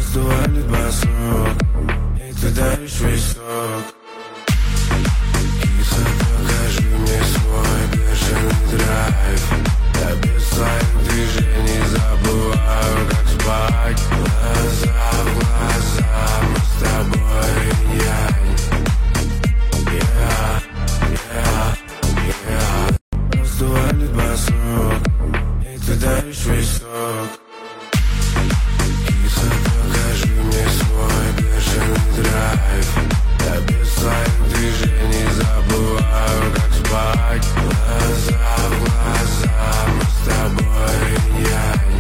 раздували басок, и ты даришь весь сок. Киса, покажи мне свой бешеный драйв. Я без твоих движений забываю, как спать. Глаза в глаза, мы с тобой инь-янь. Yeah, yeah, yeah. Раздували басок, и ты даришь весь сок. Киса, покажи мне свой бешеный драйв. Я без твоих движений забываю, как спать. Глаза в глаза, мы с тобой инь-янь.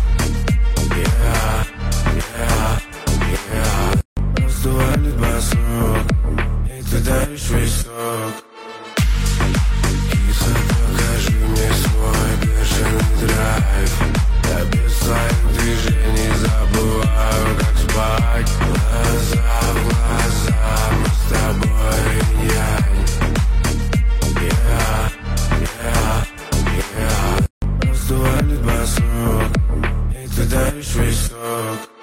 Yeah, yeah, yeah. Раздували басок, и ты даришь весь сок. Киса, покажи мне свой бешеный драйв. Я без твоих движений забываю, как спать. Глаза в глаза, мы с тобой инь-янь. Yeah, yeah, yeah. Раздували басок, и ты даришь весь сок.